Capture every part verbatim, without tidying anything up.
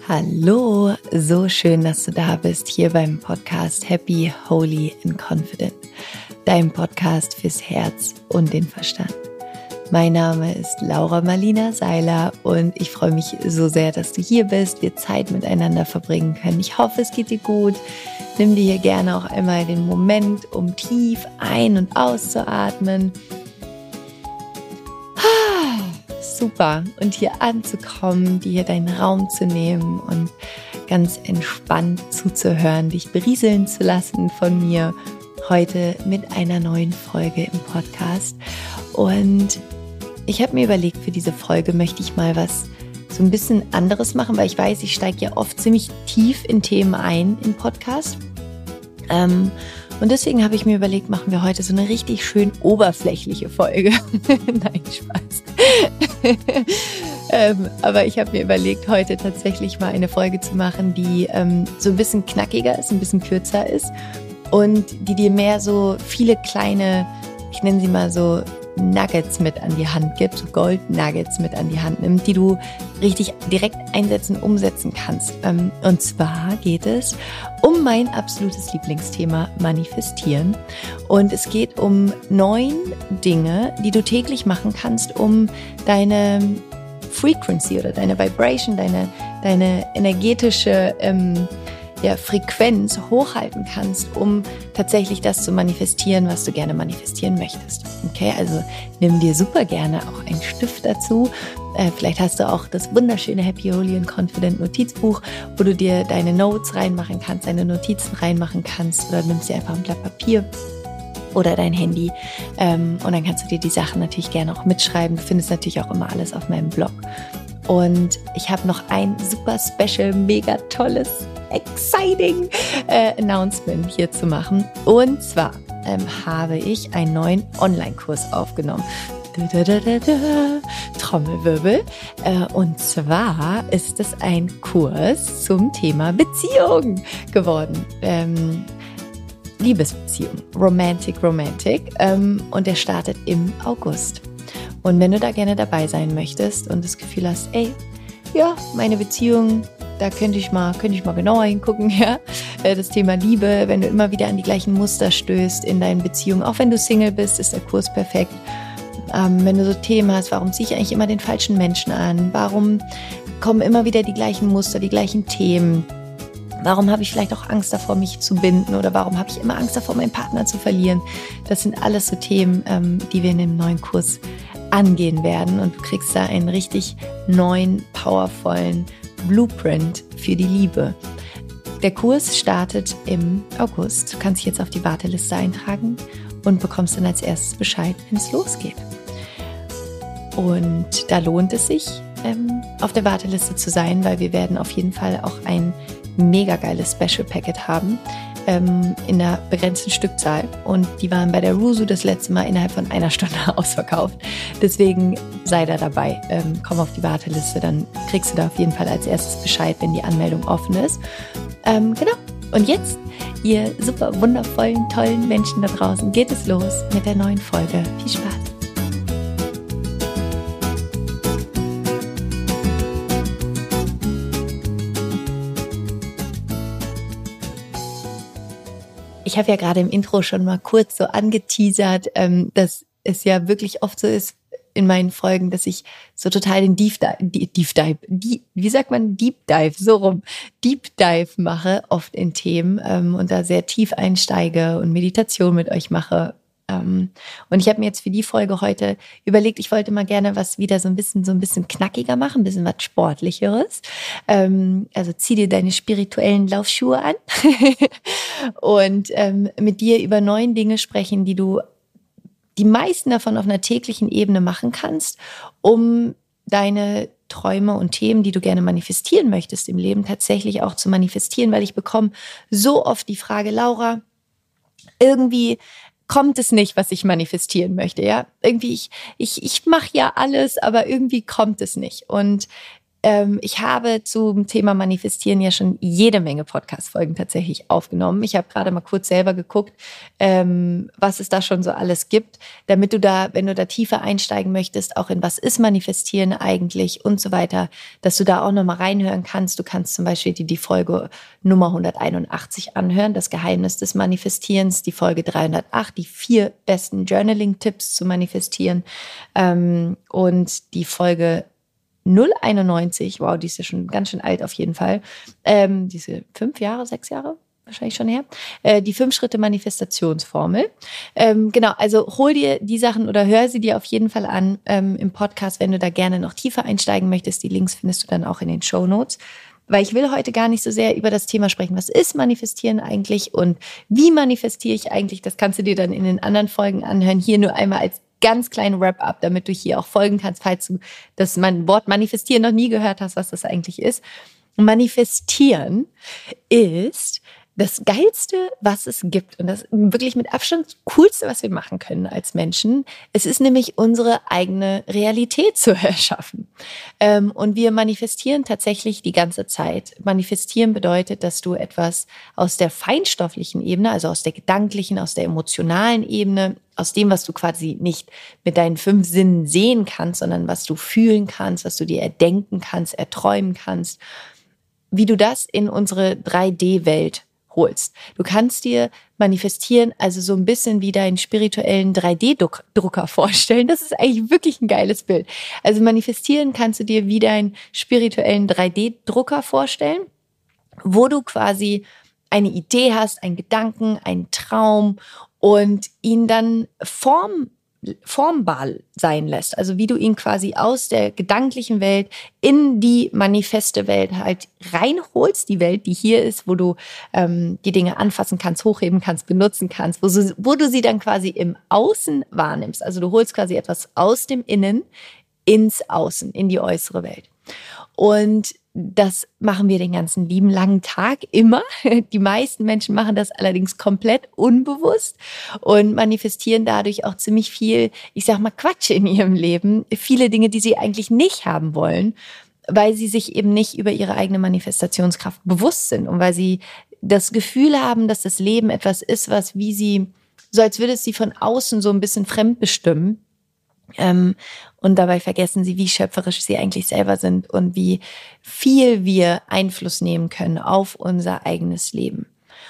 Hallo, so schön, dass du da bist, hier beim Podcast Happy, Holy and Confident, deinem Podcast fürs Herz und den Verstand. Mein Name ist Laura Marlina Seiler und ich freue mich so sehr, dass du hier bist, wir Zeit miteinander verbringen können. Ich hoffe, es geht dir gut. Nimm dir hier gerne auch einmal den Moment, um tief ein- und auszuatmen. Super. Und hier anzukommen, dir hier deinen Raum zu nehmen und ganz entspannt zuzuhören, dich berieseln zu lassen von mir heute mit einer neuen Folge im Podcast. Und ich habe mir überlegt, für diese Folge möchte ich mal was so ein bisschen anderes machen, weil ich weiß, ich steige ja oft ziemlich tief in Themen ein im Podcast. Ähm, und deswegen habe ich mir überlegt, machen wir heute so eine richtig schön oberflächliche Folge. Nein, Spaß. ähm, aber ich habe mir überlegt, heute tatsächlich mal eine Folge zu machen, die ähm, so ein bisschen knackiger ist, ein bisschen kürzer ist und die dir mehr so viele kleine, ich nenne sie mal so Nuggets mit an die Hand gibt, so Gold-Nuggets mit an die Hand nimmt, die du richtig direkt einsetzen, umsetzen kannst. Und zwar geht es um mein absolutes Lieblingsthema, Manifestieren. Und es geht um neun Dinge, die du täglich machen kannst, um deine Frequency oder deine Vibration, deine, deine energetische ähm, ja, Frequenz hochhalten kannst, um tatsächlich das zu manifestieren, was du gerne manifestieren möchtest. Okay, also nimm dir super gerne auch einen Stift dazu. Äh, vielleicht hast du auch das wunderschöne Happy, Holy and Confident Notizbuch, wo du dir deine Notes reinmachen kannst, deine Notizen reinmachen kannst, oder nimmst dir einfach ein Blatt Papier oder dein Handy ähm, und dann kannst du dir die Sachen natürlich gerne auch mitschreiben. Du findest natürlich auch immer alles auf meinem Blog. Und ich habe noch ein super special, mega tolles, exciting äh, Announcement hier zu machen. Und zwar ähm, habe ich einen neuen Online-Kurs aufgenommen. Da, da, da, da, Trommelwirbel. Äh, und zwar ist es ein Kurs zum Thema Beziehung geworden. Ähm, Liebesbeziehung, Romantic, Romantic. Ähm, und der startet im August. Und wenn du da gerne dabei sein möchtest und das Gefühl hast, ey, ja, meine Beziehung, da könnte ich mal, könnte ich mal genauer hingucken, ja. Das Thema Liebe, wenn du immer wieder an die gleichen Muster stößt in deinen Beziehungen, auch wenn du Single bist, ist der Kurs perfekt. Ähm, wenn du so Themen hast, warum ziehe ich eigentlich immer den falschen Menschen an? Warum kommen immer wieder die gleichen Muster, die gleichen Themen? Warum habe ich vielleicht auch Angst davor, mich zu binden? Oder warum habe ich immer Angst davor, meinen Partner zu verlieren? Das sind alles so Themen, ähm, die wir in dem neuen Kurs angehen werden, und du kriegst da einen richtig neuen, powervollen Blueprint für die Liebe. Der Kurs startet im August. Du kannst dich jetzt auf die Warteliste eintragen und bekommst dann als erstes Bescheid, wenn es losgeht. Und da lohnt es sich, ähm, auf der Warteliste zu sein, weil wir werden auf jeden Fall auch ein mega geiles Special Packet haben, ähm, in einer begrenzten Stückzahl, und die waren bei der Rusu das letzte Mal innerhalb von einer Stunde ausverkauft. Deswegen sei da dabei, ähm, komm auf die Warteliste, dann kriegst du da auf jeden Fall als erstes Bescheid, wenn die Anmeldung offen ist. Ähm, genau, und jetzt, ihr super wundervollen, tollen Menschen da draußen, geht es los mit der neuen Folge. Viel Spaß! Ich habe ja gerade im Intro schon mal kurz so angeteasert, ähm, dass es ja wirklich oft so ist in meinen Folgen, dass ich so total den Deep Dive, Deep Dive, Deep, wie sagt man, Deep Dive, so rum, Deep Dive mache, oft in Themen ähm, und da sehr tief einsteige und Meditation mit euch mache. Ähm, und ich habe mir jetzt für die Folge heute überlegt, ich wollte mal gerne was wieder so ein bisschen, so ein bisschen knackiger machen, ein bisschen was Sportlicheres. Ähm, also zieh dir deine spirituellen Laufschuhe an und ähm, mit dir über neun Dinge sprechen, die du die meisten davon auf einer täglichen Ebene machen kannst, um deine Träume und Themen, die du gerne manifestieren möchtest im Leben, tatsächlich auch zu manifestieren, weil ich bekomme so oft die Frage, Laura, irgendwie kommt es nicht, was ich manifestieren möchte, ja? Irgendwie, ich, ich, ich mache ja alles, aber irgendwie kommt es nicht. Und Ähm, ich habe zum Thema Manifestieren ja schon jede Menge Podcast-Folgen tatsächlich aufgenommen. Ich habe gerade mal kurz selber geguckt, ähm, was es da schon so alles gibt, damit du da, wenn du da tiefer einsteigen möchtest, auch in was ist Manifestieren eigentlich und so weiter, dass du da auch nochmal reinhören kannst. Du kannst zum Beispiel die, die Folge Nummer hunderteinundachtzig anhören, das Geheimnis des Manifestierens, die Folge dreihundertacht, die vier besten Journaling-Tipps zu manifestieren, ähm, und die Folge null einundneunzig, wow, die ist ja schon ganz schön alt auf jeden Fall, ähm, diese fünf Jahre, sechs Jahre, wahrscheinlich schon her, äh, die Fünf-Schritte-Manifestationsformel. Ähm, genau, also hol dir die Sachen oder hör sie dir auf jeden Fall an ähm, im Podcast, wenn du da gerne noch tiefer einsteigen möchtest. Die Links findest du dann auch in den Shownotes. Weil ich will heute gar nicht so sehr über das Thema sprechen, was ist Manifestieren eigentlich und wie manifestiere ich eigentlich, das kannst du dir dann in den anderen Folgen anhören. Hier nur einmal als ganz kleinen Wrap-up, damit du hier auch folgen kannst, falls du das Wort Manifestieren noch nie gehört hast, was das eigentlich ist. Manifestieren ist das Geilste, was es gibt und das wirklich mit Abstand das Coolste, was wir machen können als Menschen. Es ist nämlich unsere eigene Realität zu erschaffen. Ähm, und wir manifestieren tatsächlich die ganze Zeit. Manifestieren bedeutet, dass du etwas aus der feinstofflichen Ebene, also aus der gedanklichen, aus der emotionalen Ebene, aus dem, was du quasi nicht mit deinen fünf Sinnen sehen kannst, sondern was du fühlen kannst, was du dir erdenken kannst, erträumen kannst, wie du das in unsere drei D-Welt holst. Du kannst dir manifestieren, also so ein bisschen wie deinen spirituellen drei D-Drucker vorstellen. Das ist eigentlich wirklich ein geiles Bild. Also manifestieren kannst du dir wie deinen spirituellen drei D-Drucker vorstellen, wo du quasi eine Idee hast, einen Gedanken, einen Traum und ihn dann form formbar sein lässt. Also wie du ihn quasi aus der gedanklichen Welt in die manifeste Welt halt reinholst, die Welt, die hier ist, wo du ähm, die Dinge anfassen kannst, hochheben kannst, benutzen kannst, wo, so, wo du sie dann quasi im Außen wahrnimmst. Also du holst quasi etwas aus dem Innen ins Außen, in die äußere Welt. Und das machen wir den ganzen lieben langen Tag immer. Die meisten Menschen machen das allerdings komplett unbewusst und manifestieren dadurch auch ziemlich viel, ich sag mal, Quatsch in ihrem Leben. Viele Dinge, die sie eigentlich nicht haben wollen, weil sie sich eben nicht über ihre eigene Manifestationskraft bewusst sind und weil sie das Gefühl haben, dass das Leben etwas ist, was wie sie, so als würde es sie von außen so ein bisschen fremdbestimmen. Ähm, und dabei vergessen sie, wie schöpferisch sie eigentlich selber sind und wie viel wir Einfluss nehmen können auf unser eigenes Leben.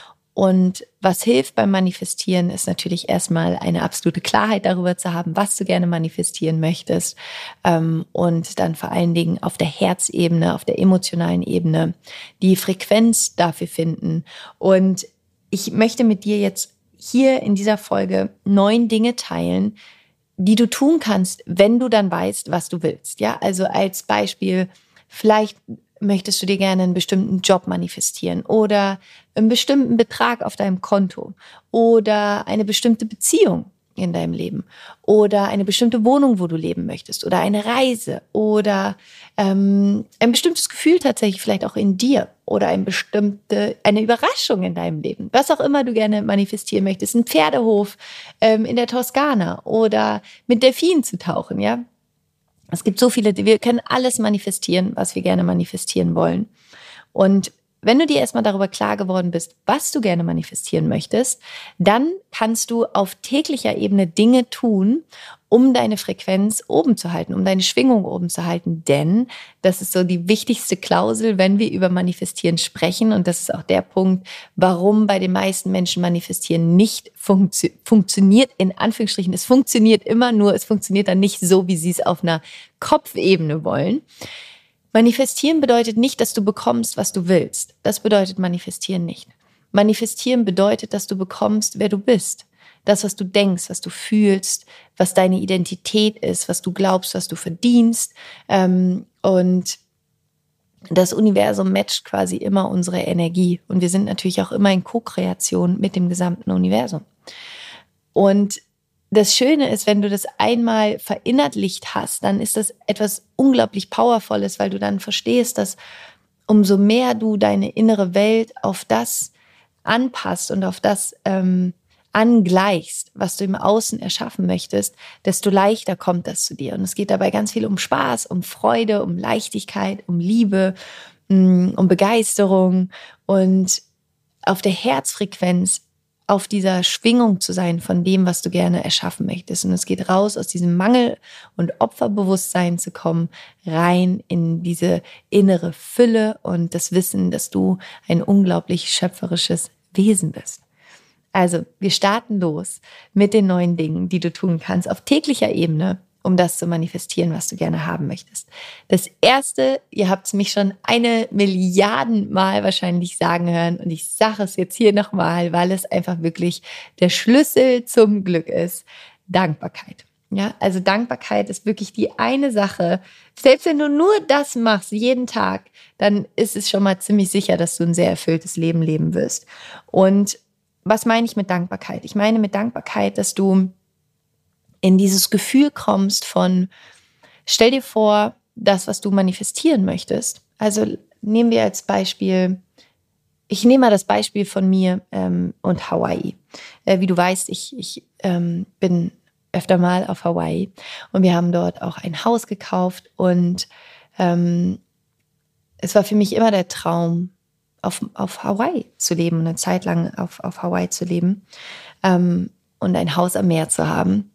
Und was hilft beim Manifestieren, ist natürlich erstmal eine absolute Klarheit darüber zu haben, was du gerne manifestieren möchtest. Ähm, und dann vor allen Dingen auf der Herzebene, auf der emotionalen Ebene die Frequenz dafür finden. Und ich möchte mit dir jetzt hier in dieser Folge neun Dinge teilen, die du tun kannst, wenn du dann weißt, was du willst. Ja, also als Beispiel, vielleicht möchtest du dir gerne einen bestimmten Job manifestieren oder einen bestimmten Betrag auf deinem Konto oder eine bestimmte Beziehung in deinem Leben oder eine bestimmte Wohnung, wo du leben möchtest oder eine Reise oder ähm, ein bestimmtes Gefühl tatsächlich vielleicht auch in dir oder ein bestimmte, eine Überraschung in deinem Leben, was auch immer du gerne manifestieren möchtest, ein Pferdehof ähm, in der Toskana oder mit Delfinen zu tauchen, ja. Es gibt so viele, wir können alles manifestieren, was wir gerne manifestieren wollen. Und wenn du dir erstmal darüber klar geworden bist, was du gerne manifestieren möchtest, dann kannst du auf täglicher Ebene Dinge tun, um deine Frequenz oben zu halten, um deine Schwingung oben zu halten. Denn das ist so die wichtigste Klausel, wenn wir über Manifestieren sprechen. Und das ist auch der Punkt, warum bei den meisten Menschen Manifestieren nicht funktio- funktioniert. In Anführungsstrichen, es funktioniert immer, nur es funktioniert dann nicht so, wie sie es auf einer Kopfebene wollen. Manifestieren bedeutet nicht, dass du bekommst, was du willst. Das bedeutet Manifestieren nicht. Manifestieren bedeutet, dass du bekommst, wer du bist. Das, was du denkst, was du fühlst, was deine Identität ist, was du glaubst, was du verdienst. Und das Universum matcht quasi immer unsere Energie. Und wir sind natürlich auch immer in Co-Kreation mit dem gesamten Universum. Und das Schöne ist, wenn du das einmal verinnerlicht hast, dann ist das etwas unglaublich Powervolles, weil du dann verstehst, dass umso mehr du deine innere Welt auf das anpasst und auf das ähm, angleichst, was du im Außen erschaffen möchtest, desto leichter kommt das zu dir. Und es geht dabei ganz viel um Spaß, um Freude, um Leichtigkeit, um Liebe, um Begeisterung und auf der Herzfrequenz, auf dieser Schwingung zu sein von dem, was du gerne erschaffen möchtest. Und es geht raus, aus diesem Mangel- und Opferbewusstsein zu kommen, rein in diese innere Fülle und das Wissen, dass du ein unglaublich schöpferisches Wesen bist. Also, wir starten los mit den neuen Dingen, die du tun kannst auf täglicher Ebene, um das zu manifestieren, was du gerne haben möchtest. Das Erste, ihr habt es mich schon eine Milliarden Mal wahrscheinlich sagen hören und ich sage es jetzt hier nochmal, weil es einfach wirklich der Schlüssel zum Glück ist. Dankbarkeit. Ja, also Dankbarkeit ist wirklich die eine Sache. Selbst wenn du nur das machst, jeden Tag, dann ist es schon mal ziemlich sicher, dass du ein sehr erfülltes Leben leben wirst. Und was meine ich mit Dankbarkeit? Ich meine mit Dankbarkeit, dass du in dieses Gefühl kommst von, stell dir vor, das, was du manifestieren möchtest. Also nehmen wir als Beispiel, ich nehme mal das Beispiel von mir ähm, und Hawaii. Äh, wie du weißt, ich, ich ähm, bin öfter mal auf Hawaii und wir haben dort auch ein Haus gekauft und ähm, es war für mich immer der Traum, auf, auf Hawaii zu leben und eine Zeit lang auf, auf Hawaii zu leben ähm, und ein Haus am Meer zu haben.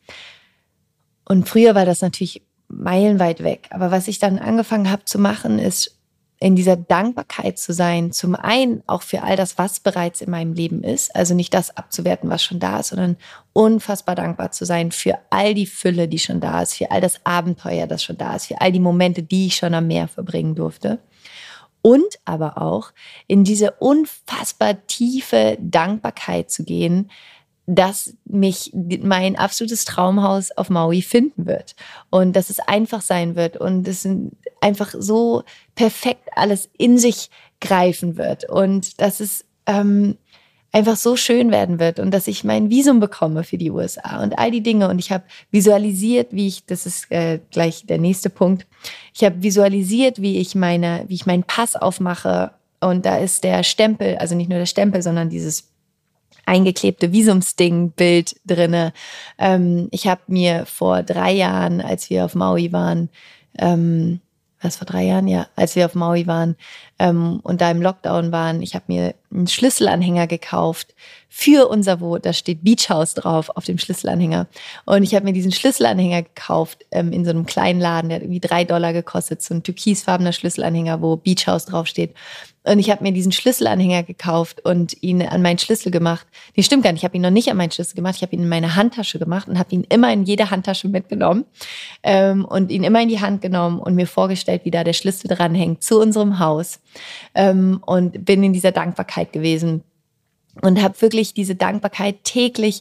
Und früher war das natürlich meilenweit weg. Aber was ich dann angefangen habe zu machen, ist in dieser Dankbarkeit zu sein. Zum einen auch für all das, was bereits in meinem Leben ist. Also nicht das abzuwerten, was schon da ist, sondern unfassbar dankbar zu sein für all die Fülle, die schon da ist, für all das Abenteuer, das schon da ist, für all die Momente, die ich schon am Meer verbringen durfte. Und aber auch in diese unfassbar tiefe Dankbarkeit zu gehen, dass mich mein absolutes Traumhaus auf Maui finden wird und dass es einfach sein wird und es einfach so perfekt alles in sich greifen wird und dass es ähm, einfach so schön werden wird und dass ich mein Visum bekomme für die U S A und all die Dinge. Und ich habe visualisiert, wie ich, das ist äh, gleich der nächste Punkt, ich habe visualisiert, wie ich meine, wie ich meinen Pass aufmache und da ist der Stempel, also nicht nur der Stempel, sondern dieses eingeklebte Visumsding-Bild drinne. Ähm, ich habe mir vor drei Jahren, als wir auf Maui waren, ähm, was vor drei Jahren? Ja, als wir auf Maui waren ähm, und da im Lockdown waren, ich habe mir einen Schlüsselanhänger gekauft für unser Boot. Da steht Beach House drauf auf dem Schlüsselanhänger. Und ich habe mir diesen Schlüsselanhänger gekauft ähm, in so einem kleinen Laden, der hat irgendwie drei Dollar gekostet. So ein türkisfarbener Schlüsselanhänger, wo Beach House draufsteht. Und ich habe mir diesen Schlüsselanhänger gekauft und ihn an meinen Schlüssel gemacht. Nee, stimmt gar nicht. Ich habe ihn noch nicht an meinen Schlüssel gemacht. Ich habe ihn in meine Handtasche gemacht und habe ihn immer in jede Handtasche mitgenommen ähm, und ihn immer in die Hand genommen und mir vorgestellt, wie da der Schlüssel dranhängt zu unserem Haus. Ähm, und bin in dieser Dankbarkeit gewesen und habe wirklich diese Dankbarkeit täglich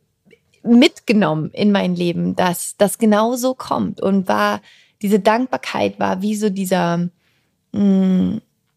mitgenommen in mein Leben, dass das genau so kommt. Und war diese Dankbarkeit war wie so dieser... Mh,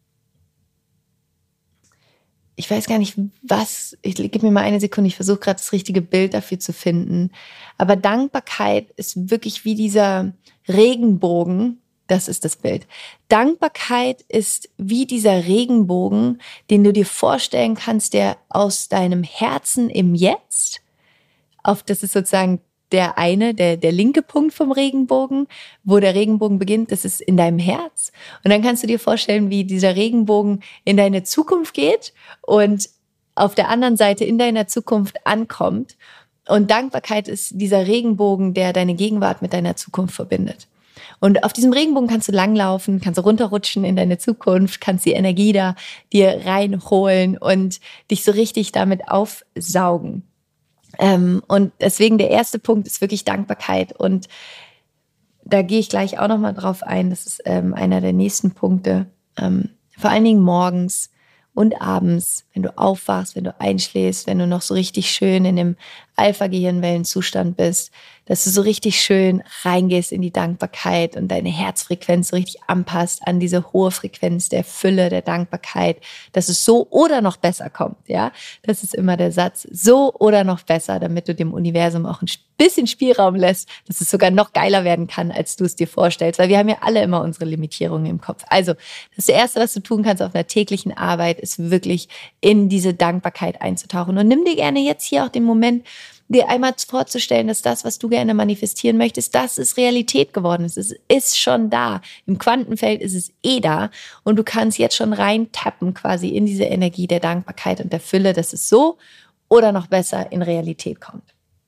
ich weiß gar nicht, was, ich gib mir mal eine Sekunde, ich versuche gerade das richtige Bild dafür zu finden. Aber Dankbarkeit ist wirklich wie dieser Regenbogen, das ist das Bild. Dankbarkeit ist wie dieser Regenbogen, den du dir vorstellen kannst, der aus deinem Herzen im Jetzt, auf das ist sozusagen der eine, der, der linke Punkt vom Regenbogen, wo der Regenbogen beginnt, das ist in deinem Herz. Und dann kannst du dir vorstellen, wie dieser Regenbogen in deine Zukunft geht und auf der anderen Seite in deiner Zukunft ankommt. Und Dankbarkeit ist dieser Regenbogen, der deine Gegenwart mit deiner Zukunft verbindet. Und auf diesem Regenbogen kannst du langlaufen, kannst du runterrutschen in deine Zukunft, kannst die Energie da dir reinholen und dich so richtig damit aufsaugen. Ähm, und deswegen der erste Punkt ist wirklich Dankbarkeit. Und da gehe ich gleich auch nochmal drauf ein. Das ist ähm, einer der nächsten Punkte. Ähm, vor allen Dingen morgens und abends, wenn du aufwachst, wenn du einschläfst, wenn du noch so richtig schön in dem Alpha-Gehirnwellenzustand bist, dass du so richtig schön reingehst in die Dankbarkeit und deine Herzfrequenz so richtig anpasst an diese hohe Frequenz der Fülle, der Dankbarkeit, dass es so oder noch besser kommt, ja. Das ist immer der Satz, so oder noch besser, damit du dem Universum auch ein bisschen Spielraum lässt, dass es sogar noch geiler werden kann, als du es dir vorstellst, weil wir haben ja alle immer unsere Limitierungen im Kopf. Also das Erste, was du tun kannst auf einer täglichen Arbeit, ist wirklich in diese Dankbarkeit einzutauchen. Und nimm dir gerne jetzt hier auch den Moment, dir einmal vorzustellen, dass das, was du gerne manifestieren möchtest, das ist Realität geworden ist. Es ist schon da. Im Quantenfeld ist es eh da. Und du kannst jetzt schon reintappen quasi in diese Energie der Dankbarkeit und der Fülle, dass es so oder noch besser in Realität kommt.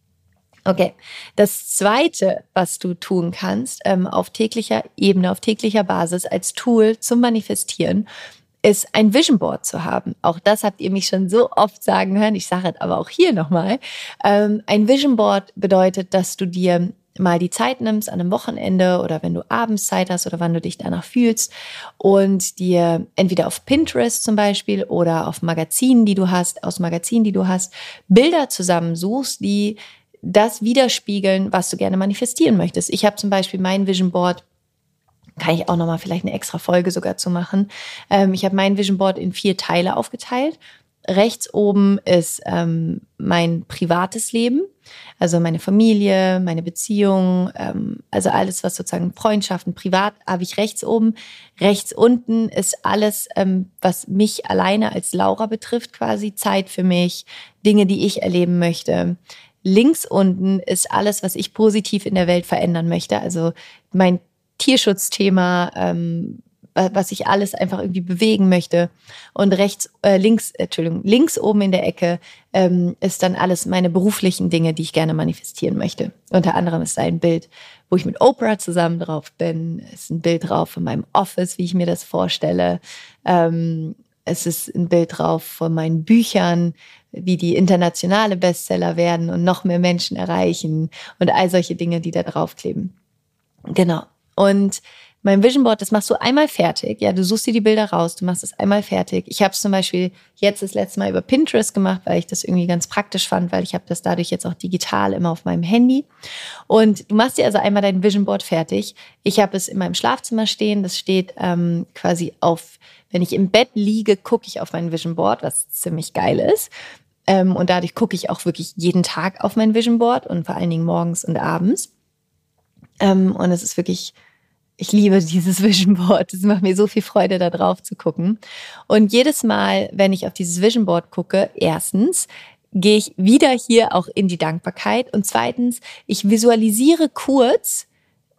Okay, das Zweite, was du tun kannst, ähm, auf täglicher Ebene, auf täglicher Basis als Tool zum Manifestieren, ist ein Vision Board zu haben. Auch das habt ihr mich schon so oft sagen hören, ich sage es aber auch hier nochmal. Ähm, ein Vision Board bedeutet, dass du dir mal die Zeit nimmst an einem Wochenende oder wenn du abends Zeit hast oder wann du dich danach fühlst und dir entweder auf Pinterest zum Beispiel oder auf Magazinen, die du hast, aus Magazinen, die du hast, Bilder zusammensuchst, die das widerspiegeln, was du gerne manifestieren möchtest. Ich habe zum Beispiel mein Vision Board, kann ich auch nochmal vielleicht eine extra Folge sogar zu machen. Ähm, ich habe mein Vision Board in vier Teile aufgeteilt. Rechts oben ist ähm, mein privates Leben, also meine Familie, meine Beziehung, ähm, also alles, was sozusagen Freundschaften, privat habe ich rechts oben. Rechts unten ist alles, ähm, was mich alleine als Laura betrifft, quasi Zeit für mich, Dinge, die ich erleben möchte. Links unten ist alles, was ich positiv in der Welt verändern möchte, also mein Tierschutzthema, ähm, was ich alles einfach irgendwie bewegen möchte. Und rechts, äh, links, Entschuldigung, links oben in der Ecke ähm, ist dann alles meine beruflichen Dinge, die ich gerne manifestieren möchte. Unter anderem ist da ein Bild, wo ich mit Oprah zusammen drauf bin. Es ist ein Bild drauf von meinem Office, wie ich mir das vorstelle. Ähm, es ist ein Bild drauf von meinen Büchern, wie die internationale Bestseller werden und noch mehr Menschen erreichen und all solche Dinge, die da draufkleben. Genau. Und mein Vision Board, das machst du einmal fertig. Ja, du suchst dir die Bilder raus, du machst es einmal fertig. Ich habe es zum Beispiel jetzt das letzte Mal über Pinterest gemacht, weil ich das irgendwie ganz praktisch fand, weil ich habe das dadurch jetzt auch digital immer auf meinem Handy. Und du machst dir also einmal dein Vision Board fertig. Ich habe es in meinem Schlafzimmer stehen. Das steht ähm, quasi auf, wenn ich im Bett liege, gucke ich auf mein Vision Board, was ziemlich geil ist. Ähm, und dadurch gucke ich auch wirklich jeden Tag auf mein Vision Board und vor allen Dingen morgens und abends. Ähm, und es ist wirklich... Ich liebe dieses Vision Board. Es macht mir so viel Freude, da drauf zu gucken. Und jedes Mal, wenn ich auf dieses Vision Board gucke, erstens gehe ich wieder hier auch in die Dankbarkeit und zweitens, ich visualisiere kurz,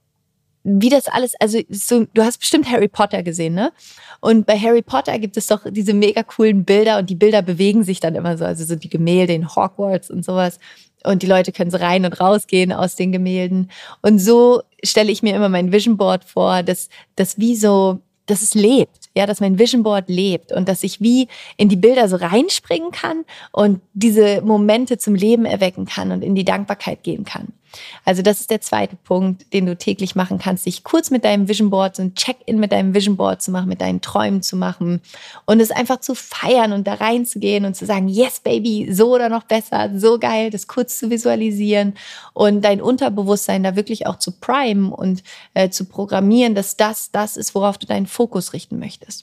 wie das alles, also so, du hast bestimmt Harry Potter gesehen, ne? Und bei Harry Potter gibt es doch diese mega coolen Bilder und die Bilder bewegen sich dann immer so, also so die Gemälde in Hogwarts und sowas. Und die Leute können so rein und rausgehen aus den Gemälden. Und so stelle ich mir immer mein Vision Board vor, dass das wie so, dass es lebt, ja, dass mein Vision Board lebt und dass ich wie in die Bilder so reinspringen kann und diese Momente zum Leben erwecken kann und in die Dankbarkeit gehen kann. Also das ist der zweite Punkt, den du täglich machen kannst, dich kurz mit deinem Vision Board, so ein Check-in mit deinem Vision Board zu machen, mit deinen Träumen zu machen und es einfach zu feiern und da reinzugehen und zu sagen, yes, baby, so oder noch besser, so geil, das kurz zu visualisieren und dein Unterbewusstsein da wirklich auch zu primen und äh, zu programmieren, dass das das ist, worauf du deinen Fokus richten möchtest.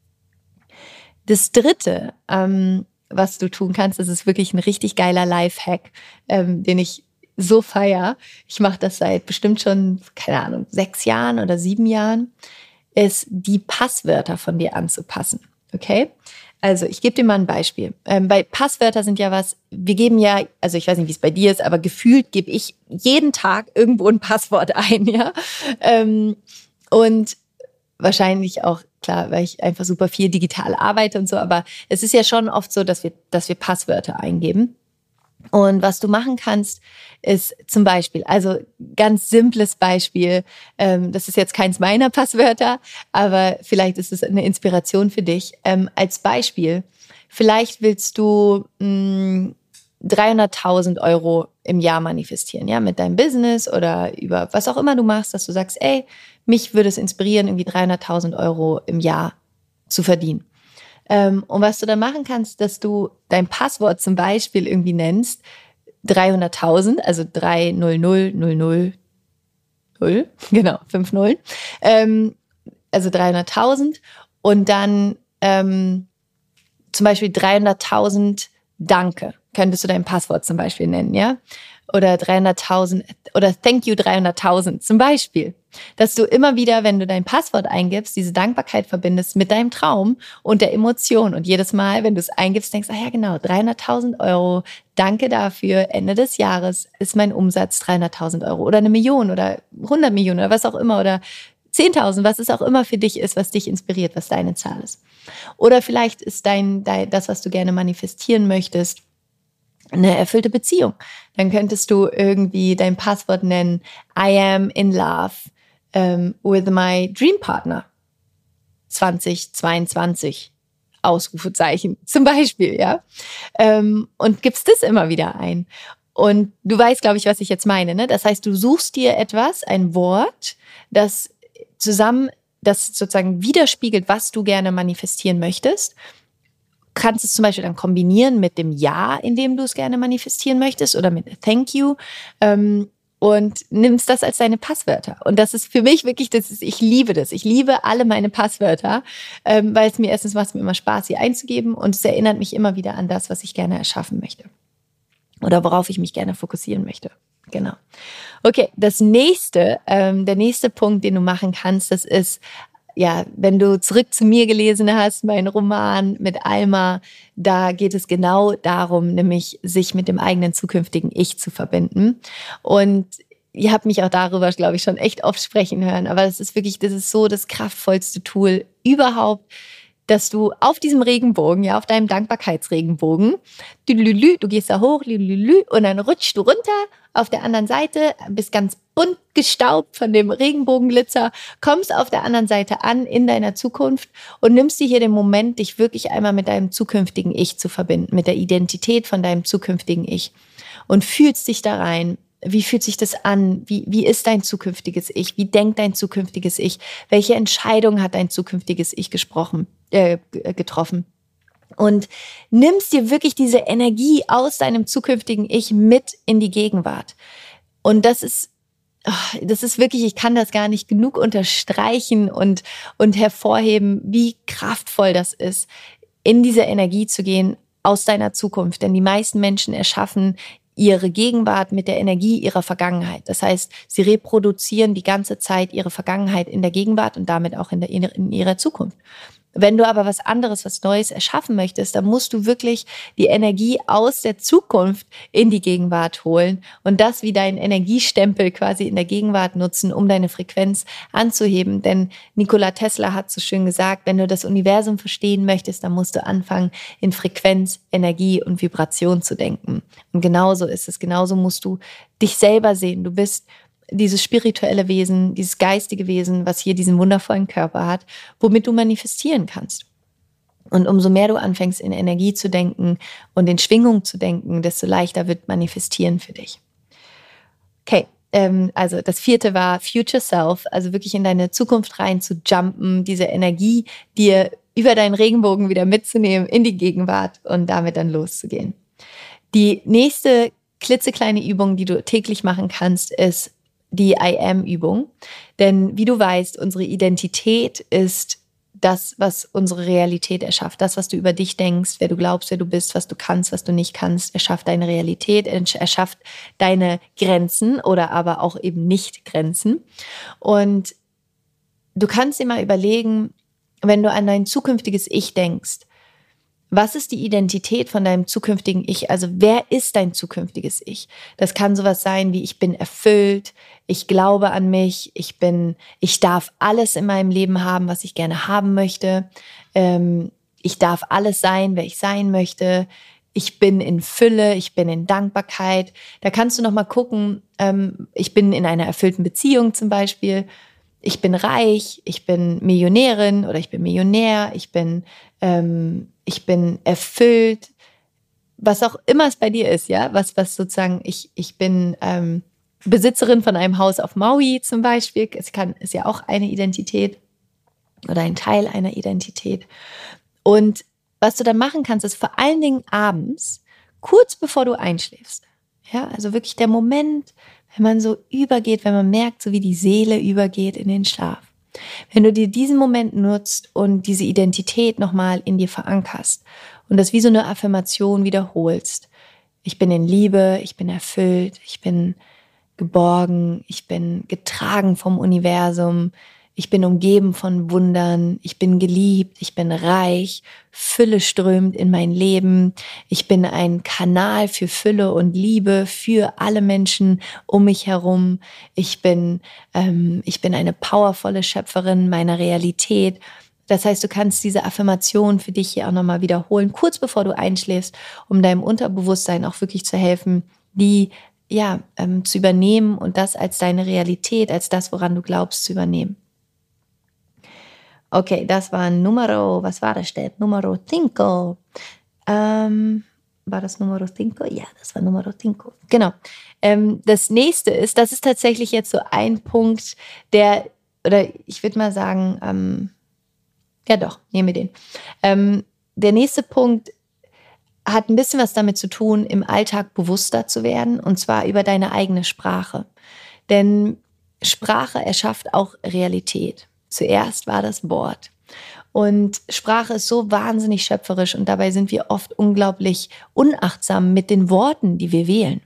Das Dritte, ähm, was du tun kannst, das ist wirklich ein richtig geiler Lifehack, ähm, den ich so feier, ich mache das seit bestimmt schon, keine Ahnung, sechs Jahren oder sieben Jahren, ist die Passwörter von dir anzupassen. Okay? Also ich gebe dir mal ein Beispiel. Ähm, bei Passwörter sind ja was, wir geben ja, also ich weiß nicht, wie es bei dir ist, aber gefühlt gebe ich jeden Tag irgendwo ein Passwort ein, ja. Ähm, und wahrscheinlich auch, klar, weil ich einfach super viel digital arbeite und so, aber es ist ja schon oft so, dass wir, dass wir Passwörter eingeben. Und was du machen kannst, ist zum Beispiel, also ganz simples Beispiel, ähm, das ist jetzt keins meiner Passwörter, aber vielleicht ist es eine Inspiration für dich. Ähm, als Beispiel, vielleicht willst du mh, dreihunderttausend Euro im Jahr manifestieren, ja, mit deinem Business oder über was auch immer du machst, dass du sagst, ey, mich würde es inspirieren, irgendwie dreihunderttausend Euro im Jahr zu verdienen. Ähm, und was du dann machen kannst, dass du dein Passwort zum Beispiel irgendwie nennst, dreihunderttausend, also drei null null null null null, genau, fünf Nullen, ähm, also dreihunderttausend und dann ähm, zum Beispiel dreihunderttausend Danke, könntest du dein Passwort zum Beispiel nennen, ja? Oder dreihunderttausend oder Thank you dreihunderttausend zum Beispiel. Dass du immer wieder, wenn du dein Passwort eingibst, diese Dankbarkeit verbindest mit deinem Traum und der Emotion. Und jedes Mal, wenn du es eingibst, denkst, ah ja genau, dreihunderttausend Euro, danke dafür, Ende des Jahres ist mein Umsatz dreihunderttausend Euro oder eine Million oder hundert Millionen oder was auch immer oder zehntausend, was es auch immer für dich ist, was dich inspiriert, was deine Zahl ist. Oder vielleicht ist dein, dein das, was du gerne manifestieren möchtest, eine erfüllte Beziehung. Dann könntest du irgendwie dein Passwort nennen, I am in love um, with my dream partner. zwanzig zweiundzwanzig. Ausrufezeichen. Zum Beispiel, ja. Ähm, und gibst das immer wieder ein. Und du weißt, glaube ich, was ich jetzt meine, ne? Das heißt, du suchst dir etwas, ein Wort, das zusammen, das sozusagen widerspiegelt, was du gerne manifestieren möchtest. Kannst es zum Beispiel dann kombinieren mit dem Ja, in dem du es gerne manifestieren möchtest oder mit Thank you ähm, und nimmst das als deine Passwörter. Und das ist für mich wirklich, das ist, ich liebe das. Ich liebe alle meine Passwörter, ähm, weil es mir erstens macht es mir immer Spaß, sie einzugeben und es erinnert mich immer wieder an das, was ich gerne erschaffen möchte oder worauf ich mich gerne fokussieren möchte. Genau. Okay, das nächste, ähm, der nächste Punkt, den du machen kannst, das ist, ja, wenn du zurück zu mir gelesen hast, mein Roman mit Alma, da geht es genau darum, nämlich sich mit dem eigenen zukünftigen Ich zu verbinden. Und ihr habt mich auch darüber, glaube ich, schon echt oft sprechen hören. Aber das ist wirklich, das ist so das kraftvollste Tool überhaupt, dass du auf diesem Regenbogen, ja, auf deinem Dankbarkeitsregenbogen, du gehst da hoch, und dann rutschst du runter auf der anderen Seite, bist ganz bunt gestaubt von dem Regenbogenglitzer, kommst auf der anderen Seite an in deiner Zukunft und nimmst dir hier den Moment, dich wirklich einmal mit deinem zukünftigen Ich zu verbinden, mit der Identität von deinem zukünftigen Ich und fühlst dich da rein. Wie fühlt sich das an? Wie, wie ist dein zukünftiges Ich? Wie denkt dein zukünftiges Ich? Welche Entscheidung hat dein zukünftiges Ich gesprochen, äh, getroffen? Und nimmst dir wirklich diese Energie aus deinem zukünftigen Ich mit in die Gegenwart. Und das ist, das ist wirklich, ich kann das gar nicht genug unterstreichen und, und hervorheben, wie kraftvoll das ist, in diese Energie zu gehen aus deiner Zukunft. Denn die meisten Menschen erschaffen ihre Gegenwart mit der Energie ihrer Vergangenheit. Das heißt, sie reproduzieren die ganze Zeit ihre Vergangenheit in der Gegenwart und damit auch in, der, in ihrer Zukunft. Wenn du aber was anderes, was Neues erschaffen möchtest, dann musst du wirklich die Energie aus der Zukunft in die Gegenwart holen und das wie deinen Energiestempel quasi in der Gegenwart nutzen, um deine Frequenz anzuheben. Denn Nikola Tesla hat so schön gesagt, wenn du das Universum verstehen möchtest, dann musst du anfangen, in Frequenz, Energie und Vibration zu denken. Und genauso ist es. Genauso musst du dich selber sehen. Du bist dieses spirituelle Wesen, dieses geistige Wesen, was hier diesen wundervollen Körper hat, womit du manifestieren kannst. Und umso mehr du anfängst, in Energie zu denken und in Schwingung zu denken, desto leichter wird Manifestieren für dich. Okay, ähm, also das vierte war Future Self, also wirklich in deine Zukunft rein zu jumpen, diese Energie dir über deinen Regenbogen wieder mitzunehmen in die Gegenwart und damit dann loszugehen. Die nächste klitzekleine Übung, die du täglich machen kannst, ist die I Am-Übung. Denn wie du weißt, unsere Identität ist das, was unsere Realität erschafft. Das, was du über dich denkst, wer du glaubst, wer du bist, was du kannst, was du nicht kannst, erschafft deine Realität, erschafft deine Grenzen oder aber auch eben nicht Grenzen. Und du kannst dir mal überlegen, wenn du an dein zukünftiges Ich denkst, was ist die Identität von deinem zukünftigen Ich? Also wer ist dein zukünftiges Ich? Das kann sowas sein wie ich bin erfüllt, ich glaube an mich, ich bin, ich darf alles in meinem Leben haben, was ich gerne haben möchte. Ähm, ich darf alles sein, wer ich sein möchte. Ich bin in Fülle, ich bin in Dankbarkeit. Da kannst du noch mal gucken, ähm, ich bin in einer erfüllten Beziehung zum Beispiel. Ich bin reich, ich bin Millionärin oder ich bin Millionär, ich bin ähm, ich bin erfüllt, was auch immer es bei dir ist, ja, was, was sozusagen, ich, ich bin ähm, Besitzerin von einem Haus auf Maui zum Beispiel, es kann, ist ja auch eine Identität oder ein Teil einer Identität. Und was du dann machen kannst, ist vor allen Dingen abends, kurz bevor du einschläfst, Ja, also wirklich der Moment, wenn man so übergeht, wenn man merkt, so wie die Seele übergeht in den Schlaf. Wenn du dir diesen Moment nutzt und diese Identität nochmal in dir verankerst und das wie so eine Affirmation wiederholst. Ich bin in Liebe, ich bin erfüllt, ich bin geborgen, ich bin getragen vom Universum, ich bin umgeben von Wundern, ich bin geliebt, ich bin reich, Fülle strömt in mein Leben, ich bin ein Kanal für Fülle und Liebe für alle Menschen um mich herum, ich bin, ähm, ich bin eine powervolle Schöpferin meiner Realität. Das heißt, du kannst diese Affirmation für dich hier auch nochmal wiederholen, kurz bevor du einschläfst, um deinem Unterbewusstsein auch wirklich zu helfen, die ja ähm, zu übernehmen und das als deine Realität, als das, woran du glaubst, zu übernehmen. Okay, das war Numero, was war das denn? Numero cinco. Ähm, war das Numero cinco? Ja, das war Numero cinco. Genau. Ähm, das nächste ist, das ist tatsächlich jetzt so ein Punkt, der, oder ich würde mal sagen, ähm, ja doch, nehmen wir den. Ähm, der nächste Punkt hat ein bisschen was damit zu tun, im Alltag bewusster zu werden, und zwar über deine eigene Sprache. Denn Sprache erschafft auch Realität. Zuerst war das Wort. Und Sprache ist so wahnsinnig schöpferisch und dabei sind wir oft unglaublich unachtsam mit den Worten, die wir wählen.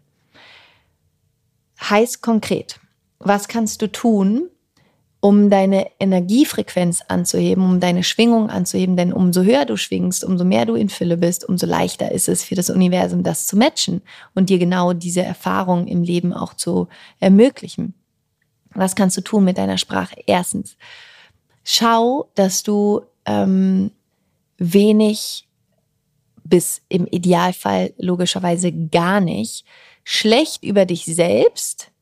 Heißt konkret, was kannst du tun, um deine Energiefrequenz anzuheben, um deine Schwingung anzuheben? Denn umso höher du schwingst, umso mehr du in Fülle bist, umso leichter ist es für das Universum, das zu matchen und dir genau diese Erfahrung im Leben auch zu ermöglichen. Was kannst du tun mit deiner Sprache? Erstens, schau, dass du ähm, wenig bis im Idealfall logischerweise gar nicht schlecht über dich selbst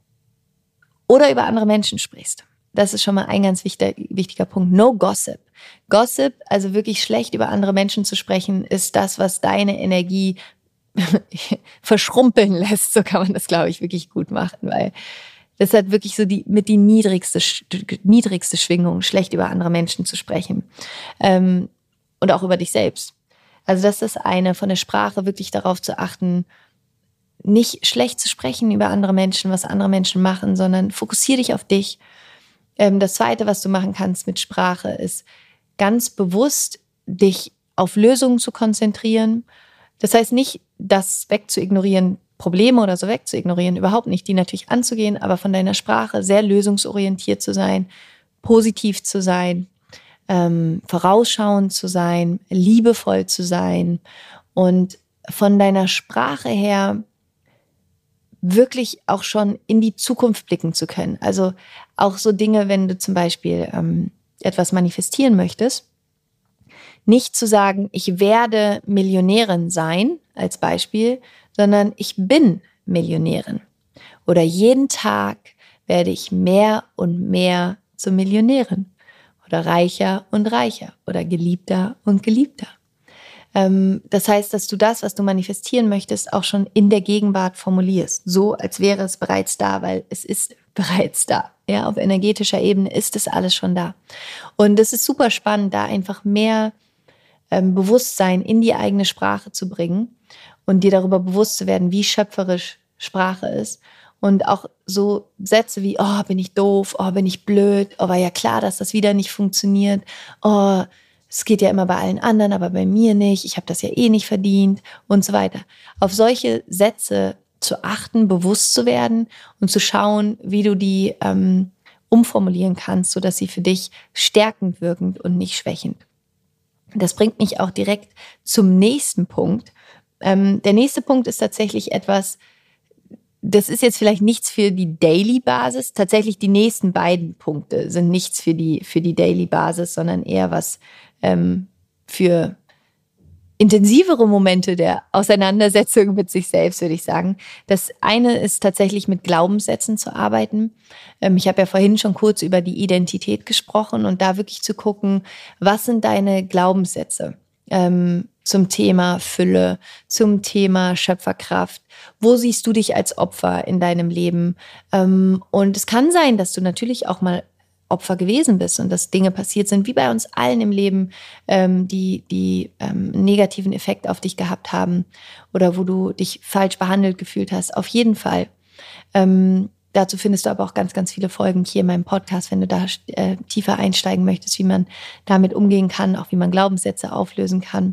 oder über andere Menschen sprichst. Das ist schon mal ein ganz wichtiger, wichtiger Punkt. No Gossip. Gossip, also wirklich schlecht über andere Menschen zu sprechen, ist das, was deine Energie verschrumpeln lässt. So kann man das, glaube ich, wirklich gut machen, weil das hat wirklich so die mit die niedrigste niedrigste Schwingung, schlecht über andere Menschen zu sprechen, ähm, und auch über dich selbst. Also das ist das eine, von der Sprache wirklich darauf zu achten, nicht schlecht zu sprechen über andere Menschen, was andere Menschen machen, sondern fokussiere dich auf dich. Ähm, das Zweite, was du machen kannst mit Sprache, ist ganz bewusst dich auf Lösungen zu konzentrieren. Das heißt nicht, das wegzuignorieren, Probleme oder so wegzuignorieren, überhaupt nicht, die natürlich anzugehen, aber von deiner Sprache sehr lösungsorientiert zu sein, positiv zu sein, ähm, vorausschauend zu sein, liebevoll zu sein und von deiner Sprache her wirklich auch schon in die Zukunft blicken zu können. Also auch so Dinge, wenn du zum Beispiel ähm, etwas manifestieren möchtest, nicht zu sagen, ich werde Millionärin sein, als Beispiel, sondern ich bin Millionärin. Oder jeden Tag werde ich mehr und mehr zur Millionärin. Oder reicher und reicher. Oder geliebter und geliebter. Ähm, das heißt, dass du das, was du manifestieren möchtest, auch schon in der Gegenwart formulierst. So, als wäre es bereits da, weil es ist bereits da. Ja, auf energetischer Ebene ist es alles schon da. Und es ist super spannend, da einfach mehr ähm, Bewusstsein in die eigene Sprache zu bringen und dir darüber bewusst zu werden, wie schöpferisch Sprache ist. Und auch so Sätze wie, oh, bin ich doof, oh, bin ich blöd, oh, war ja klar, dass das wieder nicht funktioniert, oh, es geht ja immer bei allen anderen, aber bei mir nicht, ich habe das ja eh nicht verdient und so weiter. Auf solche Sätze zu achten, bewusst zu werden und zu schauen, wie du die ähm, umformulieren kannst, sodass sie für dich stärkend wirkend und nicht schwächend. Das bringt mich auch direkt zum nächsten Punkt. Ähm, der nächste Punkt ist tatsächlich etwas, das ist jetzt vielleicht nichts für die Daily-Basis. Tatsächlich die nächsten beiden Punkte sind nichts für die, für die Daily-Basis, sondern eher was ähm, für intensivere Momente der Auseinandersetzung mit sich selbst, würde ich sagen. Das eine ist tatsächlich mit Glaubenssätzen zu arbeiten. Ähm, ich habe ja vorhin schon kurz über die Identität gesprochen und da wirklich zu gucken, was sind deine Glaubenssätze ähm, zum Thema Fülle, zum Thema Schöpferkraft. Wo siehst du dich als Opfer in deinem Leben? Ähm, und es kann sein, dass du natürlich auch mal Opfer gewesen bist und dass Dinge passiert sind, wie bei uns allen im Leben, ähm, die, die ähm, einen negativen Effekt auf dich gehabt haben oder wo du dich falsch behandelt gefühlt hast. Auf jeden Fall. Ähm, dazu findest du aber auch ganz, ganz viele Folgen hier in meinem Podcast, wenn du da äh, tiefer einsteigen möchtest, wie man damit umgehen kann, auch wie man Glaubenssätze auflösen kann.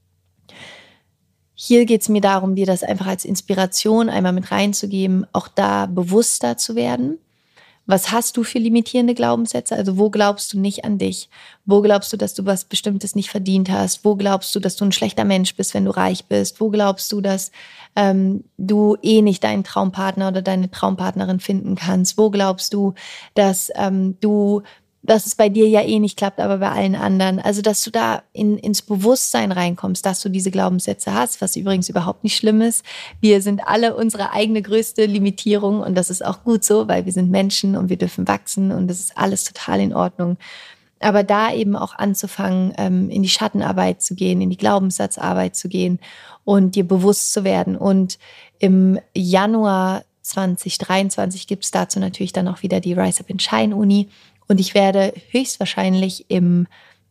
Hier geht es mir darum, dir das einfach als Inspiration einmal mit reinzugeben, auch da bewusster zu werden. Was hast du für limitierende Glaubenssätze? Also wo glaubst du nicht an dich? Wo glaubst du, dass du was Bestimmtes nicht verdient hast? Wo glaubst du, dass du ein schlechter Mensch bist, wenn du reich bist? Wo glaubst du, dass ähm, du eh nicht deinen Traumpartner oder deine Traumpartnerin finden kannst? Wo glaubst du, dass ähm, du dass es bei dir ja eh nicht klappt, aber bei allen anderen. Also, dass du da in, ins Bewusstsein reinkommst, dass du diese Glaubenssätze hast, was übrigens überhaupt nicht schlimm ist. Wir sind alle unsere eigene größte Limitierung und das ist auch gut so, weil wir sind Menschen und wir dürfen wachsen und das ist alles total in Ordnung. Aber da eben auch anzufangen, in die Schattenarbeit zu gehen, in die Glaubenssatzarbeit zu gehen und dir bewusst zu werden. Und im Januar zwanzig dreiundzwanzig gibt es dazu natürlich dann auch wieder die Rise Up and Shine Uni. Und ich werde höchstwahrscheinlich im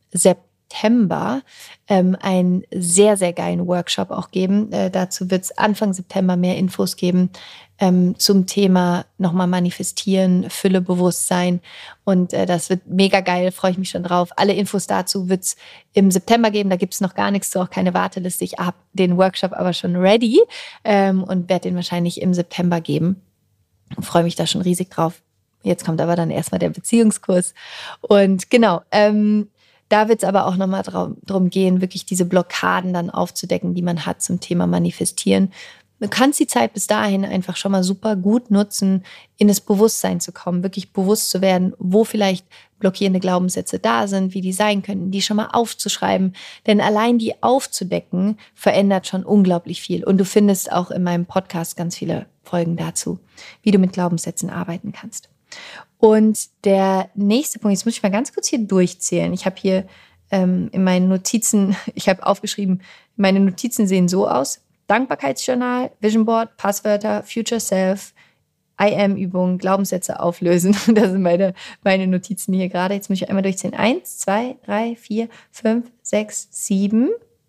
September ähm, einen sehr, sehr geilen Workshop auch geben. Äh, dazu wird es Anfang September mehr Infos geben ähm, zum Thema nochmal manifestieren, Fülle, Bewusstsein. Und äh, das wird mega geil, freue ich mich schon drauf. Alle Infos dazu wird es im September geben. Da gibt es noch gar nichts zu, auch keine Warteliste. Ich habe den Workshop aber schon ready ähm, und werde den wahrscheinlich im September geben. Freue mich da schon riesig drauf. Jetzt kommt aber dann erstmal der Beziehungskurs. Und genau, ähm, da wird es aber auch nochmal darum gehen, wirklich diese Blockaden dann aufzudecken, die man hat zum Thema Manifestieren. Du kannst die Zeit bis dahin einfach schon mal super gut nutzen, in das Bewusstsein zu kommen, wirklich bewusst zu werden, wo vielleicht blockierende Glaubenssätze da sind, wie die sein könnten, die schon mal aufzuschreiben. Denn allein die aufzudecken, verändert schon unglaublich viel. Und du findest auch in meinem Podcast ganz viele Folgen dazu, wie du mit Glaubenssätzen arbeiten kannst. Und der nächste Punkt, jetzt muss ich mal ganz kurz hier durchzählen. Ich habe hier ähm, in meinen Notizen, ich habe aufgeschrieben, meine Notizen sehen so aus. Dankbarkeitsjournal, Vision Board, Passwörter, Future Self, I Am-Übungen, Glaubenssätze auflösen. Das sind meine, meine Notizen hier gerade. Jetzt muss ich einmal durchzählen. Eins, zwei, drei, vier, fünf, sechs, sieben,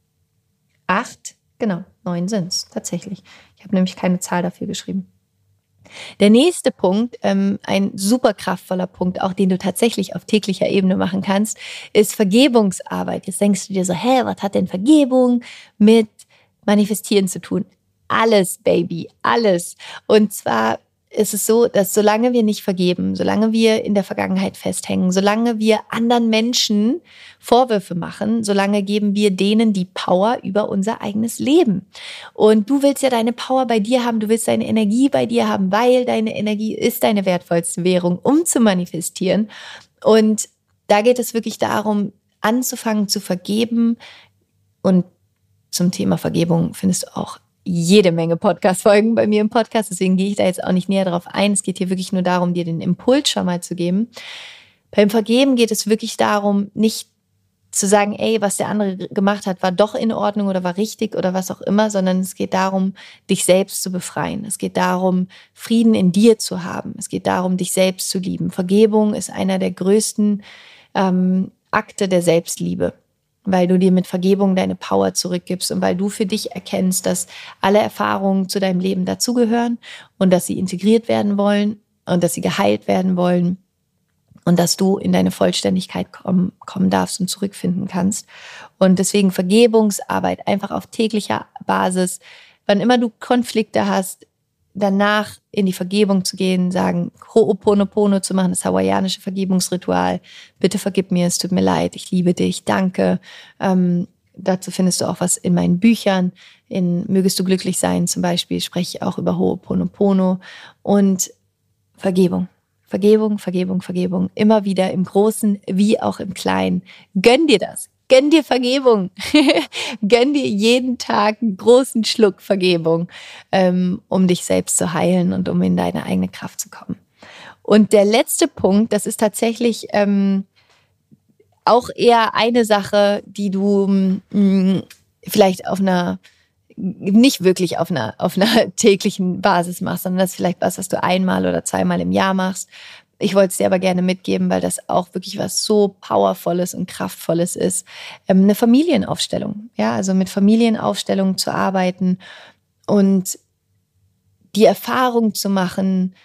acht, genau, neun sind es tatsächlich. Ich habe nämlich keine Zahl dafür geschrieben. Der nächste Punkt, ähm, ein super kraftvoller Punkt, auch den du tatsächlich auf täglicher Ebene machen kannst, ist Vergebungsarbeit. Jetzt denkst du dir so, hä, was hat denn Vergebung mit Manifestieren zu tun? Alles, Baby, alles. Und zwar ist es so, dass solange wir nicht vergeben, solange wir in der Vergangenheit festhängen, solange wir anderen Menschen Vorwürfe machen, solange geben wir denen die Power über unser eigenes Leben. Und du willst ja deine Power bei dir haben, du willst deine Energie bei dir haben, weil deine Energie ist deine wertvollste Währung, um zu manifestieren. Und da geht es wirklich darum, anzufangen zu vergeben. Und zum Thema Vergebung findest du auch jede Menge Podcast-Folgen bei mir im Podcast, deswegen gehe ich da jetzt auch nicht näher drauf ein. Es geht hier wirklich nur darum, dir den Impuls schon mal zu geben. Beim Vergeben geht es wirklich darum, nicht zu sagen, ey, was der andere gemacht hat, war doch in Ordnung oder war richtig oder was auch immer, sondern es geht darum, dich selbst zu befreien. Es geht darum, Frieden in dir zu haben. Es geht darum, dich selbst zu lieben. Vergebung ist einer der größten ähm, Akte der Selbstliebe, weil du dir mit Vergebung deine Power zurückgibst und weil du für dich erkennst, dass alle Erfahrungen zu deinem Leben dazugehören und dass sie integriert werden wollen und dass sie geheilt werden wollen und dass du in deine Vollständigkeit kommen, kommen darfst und zurückfinden kannst. Und deswegen Vergebungsarbeit einfach auf täglicher Basis, wann immer du Konflikte hast, danach in die Vergebung zu gehen, sagen, Ho'oponopono zu machen, das hawaiianische Vergebungsritual. Bitte vergib mir, es tut mir leid, ich liebe dich, danke. Ähm, dazu findest du auch was in meinen Büchern. In Mögest du glücklich sein zum Beispiel spreche ich auch über Ho'oponopono und Vergebung. Vergebung, Vergebung, Vergebung. Immer wieder im Großen wie auch im Kleinen. Gönn dir das. Gönn dir Vergebung. Gönn dir jeden Tag einen großen Schluck Vergebung, ähm, um dich selbst zu heilen und um in deine eigene Kraft zu kommen. Und der letzte Punkt, das ist tatsächlich ähm, auch eher eine Sache, die du mh, vielleicht auf einer, nicht wirklich auf einer, auf einer täglichen Basis machst, sondern das ist vielleicht was, was du einmal oder zweimal im Jahr machst. Ich wollte es dir aber gerne mitgeben, weil das auch wirklich was so Powervolles und Kraftvolles ist. Ähm, eine Familienaufstellung, ja, also mit Familienaufstellungen zu arbeiten und die Erfahrung zu machen,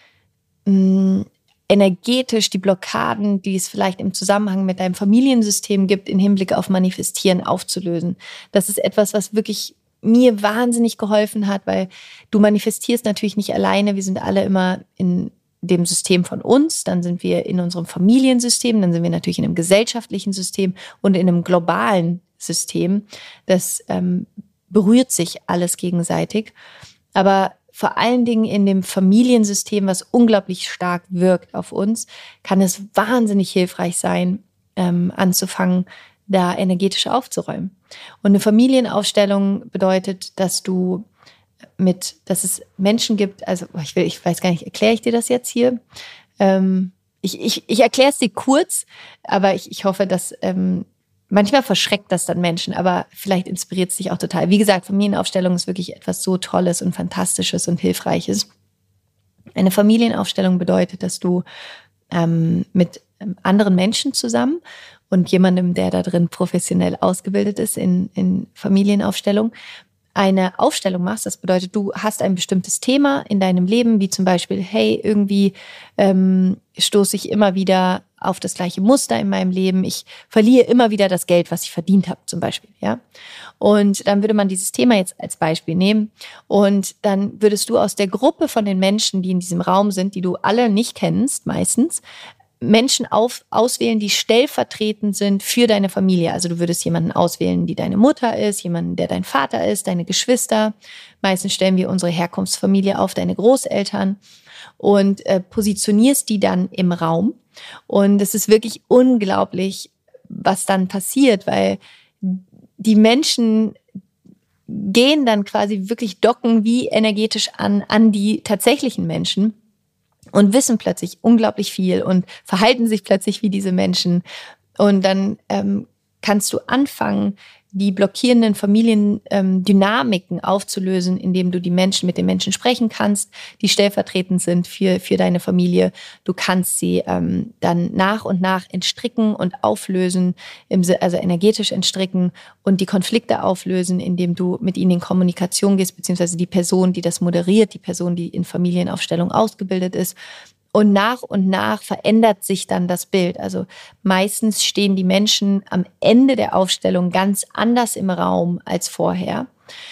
mh, energetisch die Blockaden, die es vielleicht im Zusammenhang mit deinem Familiensystem gibt, im Hinblick auf Manifestieren aufzulösen. Das ist etwas, was wirklich mir wahnsinnig geholfen hat, weil du manifestierst natürlich nicht alleine. Wir sind alle immer in dem System von uns, dann sind wir in unserem Familiensystem, dann sind wir natürlich in einem gesellschaftlichen System und in einem globalen System. Das ähm, berührt sich alles gegenseitig. Aber vor allen Dingen in dem Familiensystem, was unglaublich stark wirkt auf uns, kann es wahnsinnig hilfreich sein, ähm, anzufangen, da energetisch aufzuräumen. Und eine Familienaufstellung bedeutet, dass du mit, dass es Menschen gibt, also ich will, ich weiß gar nicht, erkläre ich dir das jetzt hier? Ähm, ich ich, ich erkläre es dir kurz, aber ich, ich hoffe, dass ähm, manchmal verschreckt das dann Menschen, aber vielleicht inspiriert es dich auch total. Wie gesagt, Familienaufstellung ist wirklich etwas so Tolles und Fantastisches und Hilfreiches. Eine Familienaufstellung bedeutet, dass du ähm, mit anderen Menschen zusammen und jemandem, der da drin professionell ausgebildet ist in, in Familienaufstellung, eine Aufstellung machst. Das bedeutet, du hast ein bestimmtes Thema in deinem Leben, wie zum Beispiel, hey, irgendwie ähm, stoße ich immer wieder auf das gleiche Muster in meinem Leben. Ich verliere immer wieder das Geld, was ich verdient habe, zum Beispiel. Ja? Und dann würde man dieses Thema jetzt als Beispiel nehmen und dann würdest du aus der Gruppe von den Menschen, die in diesem Raum sind, die du alle nicht kennst, meistens, Menschen auf, auswählen, die stellvertretend sind für deine Familie. Also du würdest jemanden auswählen, die deine Mutter ist, jemanden, der dein Vater ist, deine Geschwister. Meistens stellen wir unsere Herkunftsfamilie auf, deine Großeltern und äh, positionierst die dann im Raum. Und es ist wirklich unglaublich, was dann passiert, weil die Menschen gehen dann quasi wirklich docken wie energetisch an, an die tatsächlichen Menschen. Und wissen plötzlich unglaublich viel und verhalten sich plötzlich wie diese Menschen. Und dann ähm, kannst du anfangen, die blockierenden Familiendynamiken ähm, aufzulösen, indem du die Menschen mit den Menschen sprechen kannst, die stellvertretend sind für, für deine Familie. Du kannst sie ähm, dann nach und nach entstricken und auflösen, im, also energetisch entstricken und die Konflikte auflösen, indem du mit ihnen in Kommunikation gehst, beziehungsweise die Person, die das moderiert, die Person, die in Familienaufstellung ausgebildet ist. Und nach und nach verändert sich dann das Bild. Also meistens stehen die Menschen am Ende der Aufstellung ganz anders im Raum als vorher.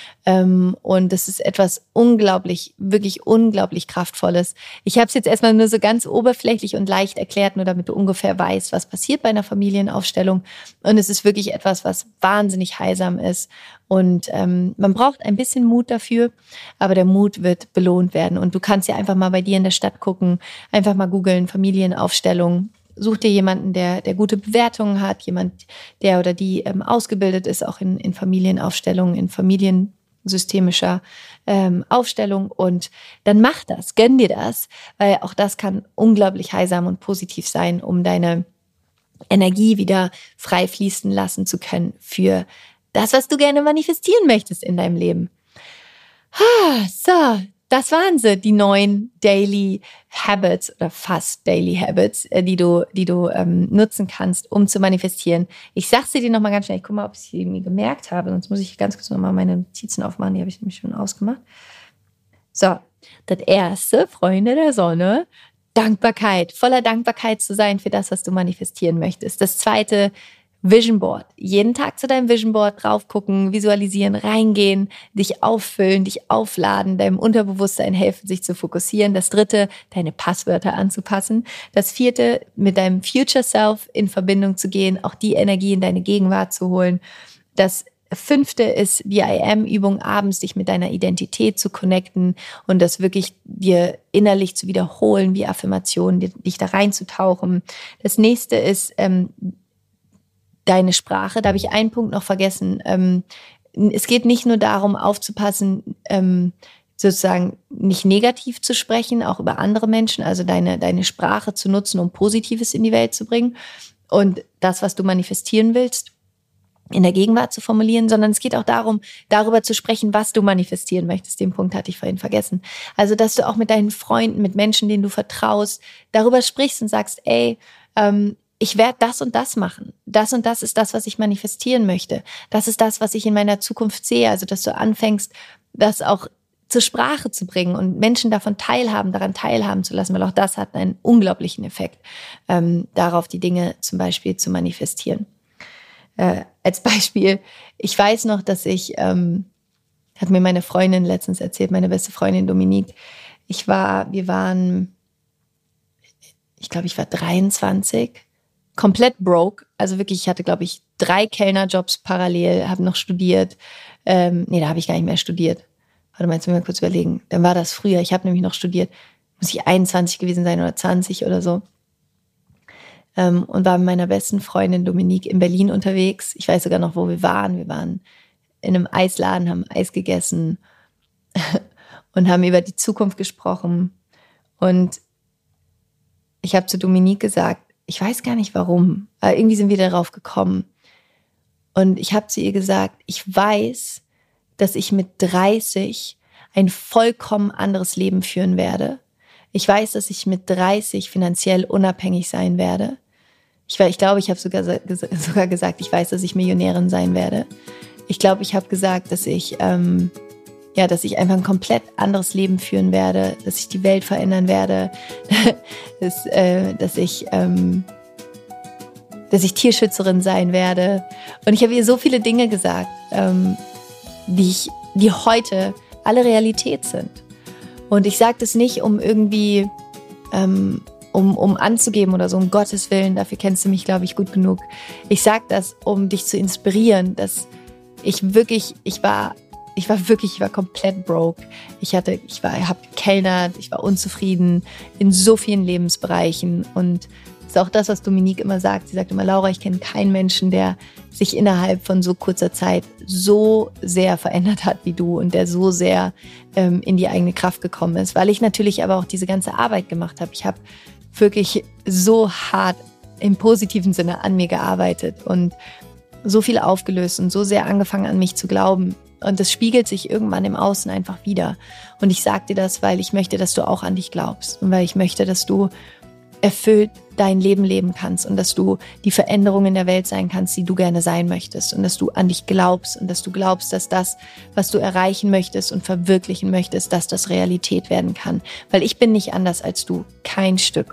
Und das ist etwas unglaublich, wirklich unglaublich Kraftvolles. Ich habe es jetzt erstmal nur so ganz oberflächlich und leicht erklärt, nur damit du ungefähr weißt, was passiert bei einer Familienaufstellung. Und es ist wirklich etwas, was wahnsinnig heilsam ist. Und ähm, man braucht ein bisschen Mut dafür, aber der Mut wird belohnt werden. Und du kannst ja einfach mal bei dir in der Stadt gucken, einfach mal googeln, Familienaufstellung. Such dir jemanden, der, der gute Bewertungen hat, jemand, der oder die ähm, ausgebildet ist, auch in, in Familienaufstellungen, in Familien systemischer ähm, Aufstellung und dann mach das, gönn dir das, weil auch das kann unglaublich heilsam und positiv sein, um deine Energie wieder frei fließen lassen zu können für das, was du gerne manifestieren möchtest in deinem Leben. Ah, so, das waren sie, die neuen Daily Habits oder fast Daily Habits, die du, die du ähm, nutzen kannst, um zu manifestieren. Ich sage sie dir nochmal ganz schnell. Ich gucke mal, ob ich sie mir gemerkt habe. Sonst muss ich ganz kurz nochmal meine Notizen aufmachen. Die habe ich nämlich schon ausgemacht. So, das erste, Freunde der Sonne, Dankbarkeit. Voller Dankbarkeit zu sein für das, was du manifestieren möchtest. Das zweite, Vision Board. Jeden Tag zu deinem Vision Board drauf gucken, visualisieren, reingehen, dich auffüllen, dich aufladen, deinem Unterbewusstsein helfen, sich zu fokussieren. Das dritte, deine Passwörter anzupassen. Das vierte, mit deinem Future Self in Verbindung zu gehen, auch die Energie in deine Gegenwart zu holen. Das fünfte ist die I Am-Übung, abends dich mit deiner Identität zu connecten und das wirklich dir innerlich zu wiederholen, wie Affirmationen, dich da reinzutauchen. Das nächste ist, ähm, deine Sprache, da habe ich einen Punkt noch vergessen. Ähm, es geht nicht nur darum, aufzupassen, ähm, sozusagen nicht negativ zu sprechen, auch über andere Menschen, also deine, deine Sprache zu nutzen, um Positives in die Welt zu bringen und das, was du manifestieren willst. in der Gegenwart zu formulieren, sondern es geht auch darum, darüber zu sprechen, was du manifestieren möchtest. Den Punkt hatte ich vorhin vergessen. Also, dass du auch mit deinen Freunden, mit Menschen, denen du vertraust, darüber sprichst und sagst, ey, ähm, ich werde das und das machen. Das und das ist das, was ich manifestieren möchte. Das ist das, was ich in meiner Zukunft sehe. Also, dass du anfängst, das auch zur Sprache zu bringen und Menschen davon teilhaben, daran teilhaben zu lassen, weil auch das hat einen unglaublichen Effekt, ähm, darauf die Dinge zum Beispiel zu manifestieren. Äh, als Beispiel, ich weiß noch, dass ich, ähm, hat mir meine Freundin letztens erzählt, meine beste Freundin Dominique, ich war, wir waren, ich glaube, ich war dreiundzwanzig, komplett broke, also wirklich, ich hatte, glaube ich, drei Kellnerjobs parallel, habe noch studiert, ähm, nee, da habe ich gar nicht mehr studiert, warte mal, jetzt müssen wir mal kurz überlegen, dann war das früher, ich habe nämlich noch studiert, muss ich einundzwanzig gewesen sein oder zwanzig oder so. Und war mit meiner besten Freundin Dominique in Berlin unterwegs. Ich weiß sogar noch, wo wir waren. Wir waren in einem Eisladen, haben Eis gegessen und haben über die Zukunft gesprochen. Und ich habe zu Dominique gesagt, ich weiß gar nicht warum, aber irgendwie sind wir darauf gekommen. Und ich habe zu ihr gesagt, ich weiß, dass ich mit dreißig ein vollkommen anderes Leben führen werde. Ich weiß, dass ich mit dreißig finanziell unabhängig sein werde. Ich, ich glaube, ich habe sogar, sogar gesagt, ich weiß, dass ich Millionärin sein werde. Ich glaube, ich habe gesagt, dass ich, ähm, ja, dass ich einfach ein komplett anderes Leben führen werde, dass ich die Welt verändern werde, dass, äh, dass ich, ähm, dass ich Tierschützerin sein werde. Und ich habe ihr so viele Dinge gesagt, ähm, die ich, die heute alle Realität sind. Und ich sage das nicht, um irgendwie ähm, um, um anzugeben oder so, um Gottes Willen, dafür kennst du mich, glaube ich, gut genug. Ich sage das, um dich zu inspirieren, dass ich wirklich, ich war, ich war wirklich, ich war komplett broke. Ich hatte, ich war, ich habe gekellnert, ich war unzufrieden in so vielen Lebensbereichen. Und das ist auch das, was Dominique immer sagt. Sie sagt immer, Laura, ich kenne keinen Menschen, der sich innerhalb von so kurzer Zeit so sehr verändert hat wie du und der so sehr ähm, in die eigene Kraft gekommen ist. Weil ich natürlich aber auch diese ganze Arbeit gemacht habe. Ich habe wirklich so hart im positiven Sinne an mir gearbeitet und so viel aufgelöst und so sehr angefangen an mich zu glauben. Und das spiegelt sich irgendwann im Außen einfach wieder. Und ich sage dir das, weil ich möchte, dass du auch an dich glaubst und weil ich möchte, dass du erfüllt dein Leben leben kannst und dass du die Veränderung in der Welt sein kannst, die du gerne sein möchtest und dass du an dich glaubst und dass du glaubst, dass das, was du erreichen möchtest und verwirklichen möchtest, dass das Realität werden kann. Weil ich bin nicht anders als du, kein Stück.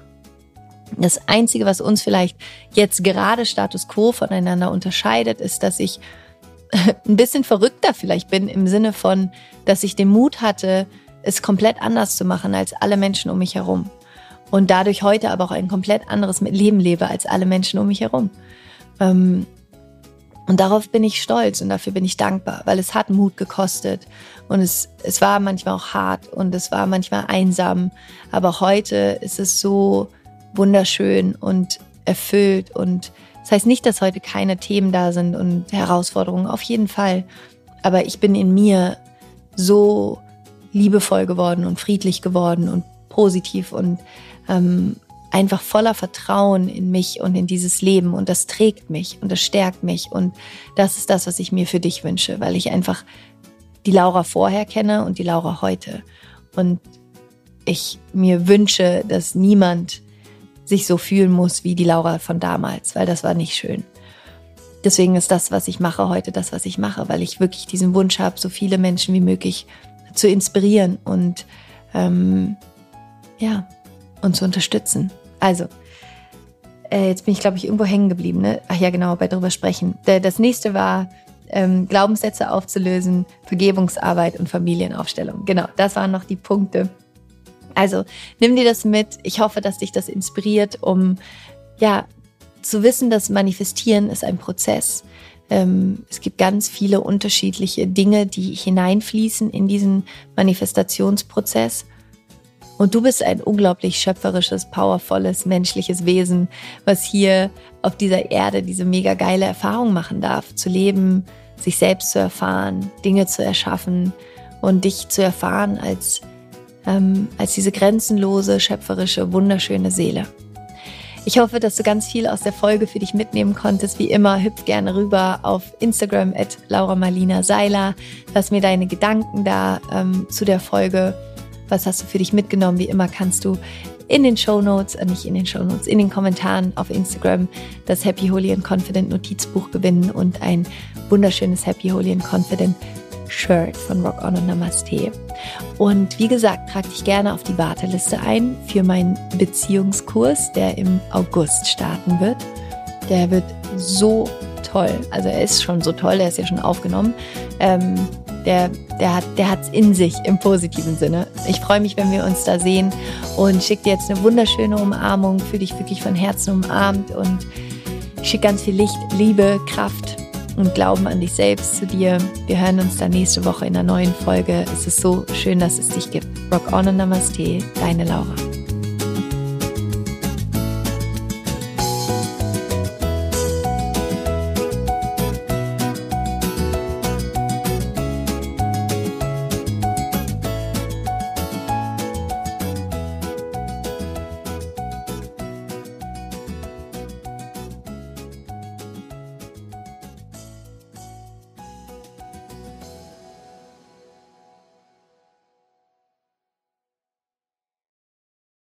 Das Einzige, was uns vielleicht jetzt gerade Status Quo voneinander unterscheidet, ist, dass ich ein bisschen verrückter vielleicht bin im Sinne von, dass ich den Mut hatte, es komplett anders zu machen als alle Menschen um mich herum. Und dadurch heute aber auch ein komplett anderes Leben lebe als alle Menschen um mich herum. Und darauf bin ich stolz und dafür bin ich dankbar, weil es hat Mut gekostet. Und es, es war manchmal auch hart und es war manchmal einsam. Aber heute ist es so wunderschön und erfüllt. Und das heißt nicht, dass heute keine Themen da sind und Herausforderungen, auf jeden Fall. Aber ich bin in mir so liebevoll geworden und friedlich geworden und positiv und ähm, einfach voller Vertrauen in mich und in dieses Leben. Und das trägt mich und das stärkt mich. Und das ist das, was ich mir für dich wünsche, weil ich einfach die Laura vorher kenne und die Laura heute. Und ich mir wünsche, dass niemand sich so fühlen muss wie die Laura von damals, weil das war nicht schön. Deswegen ist das, was ich mache heute, das, was ich mache, weil ich wirklich diesen Wunsch habe, so viele Menschen wie möglich zu inspirieren und ähm, ja, und zu unterstützen. Also, äh, jetzt bin ich, glaube ich, irgendwo hängen geblieben. Ne? Ach ja, genau, bei drüber sprechen. Das nächste war, ähm, Glaubenssätze aufzulösen, Vergebungsarbeit und Familienaufstellung. Genau, das waren noch die Punkte. Also, nimm dir das mit. Ich hoffe, dass dich das inspiriert, um ja zu wissen, dass Manifestieren ist ein Prozess. Ähm, es gibt ganz viele unterschiedliche Dinge, die hineinfließen in diesen Manifestationsprozess. Und du bist ein unglaublich schöpferisches, powervolles, menschliches Wesen, was hier auf dieser Erde diese mega geile Erfahrung machen darf. Zu leben, sich selbst zu erfahren, Dinge zu erschaffen und dich zu erfahren als, ähm, als diese grenzenlose, schöpferische, wunderschöne Seele. Ich hoffe, dass du ganz viel aus der Folge für dich mitnehmen konntest. Wie immer, hüpf gerne rüber auf Instagram at Laura Marlina Seiler. Lass mir deine Gedanken da ähm, zu der Folge. Was hast du für dich mitgenommen? Wie immer kannst du in den Shownotes, äh nicht in den Shownotes, in den Kommentaren auf Instagram das Happy, Holy and Confident Notizbuch gewinnen und ein wunderschönes Happy, Holy and Confident Shirt von Rock On und Namaste. Und wie gesagt, trag dich gerne auf die Warteliste ein für meinen Beziehungskurs, der im August starten wird. Der wird so toll. Also er ist schon so toll, der ist ja schon aufgenommen. Ähm, der der hat der hat's in sich im positiven Sinne. Ich freue mich, wenn wir uns da sehen und schicke dir jetzt eine wunderschöne Umarmung, für dich wirklich von Herzen umarmt und schicke ganz viel Licht, Liebe, Kraft und Glauben an dich selbst zu dir. Wir hören uns dann nächste Woche in einer neuen Folge. Es ist so schön, dass es dich gibt. Rock On und Namaste, deine Laura.